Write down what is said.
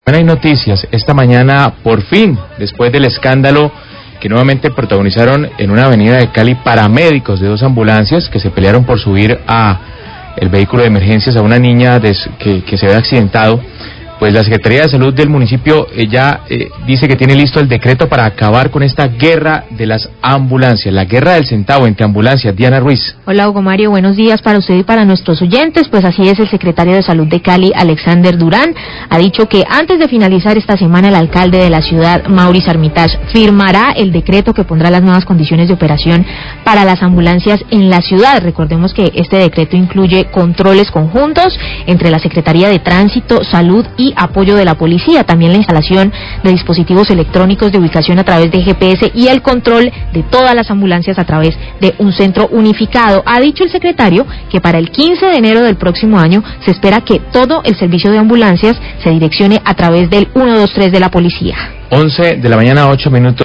Bueno, hay noticias. Esta mañana, por fin, después del escándalo que nuevamente protagonizaron en una avenida de Cali paramédicos de dos ambulancias que se pelearon por subir a el vehículo de emergencias a una niña que se había accidentado, pues la Secretaría de Salud del municipio ya dice que tiene listo el decreto para acabar con esta guerra de las ambulancias, la guerra del centavo entre ambulancias. Diana Ruiz. Hola Hugo Mario, buenos días para usted y para nuestros oyentes. Pues así es, el secretario de Salud de Cali, Alexander Durán, ha dicho que antes de finalizar esta semana el alcalde de la ciudad, Maurice Armitage, firmará el decreto que pondrá las nuevas condiciones de operación para las ambulancias en la ciudad. Recordemos que este decreto incluye controles conjuntos entre la Secretaría de Tránsito, Salud y apoyo de la policía, también la instalación de dispositivos electrónicos de ubicación a través de GPS y el control de todas las ambulancias a través de un centro unificado. Ha dicho el secretario que para el 15 de enero del próximo año se espera que todo el servicio de ambulancias se direccione a través del 123 de la policía. 11 de la mañana, 8 minutos.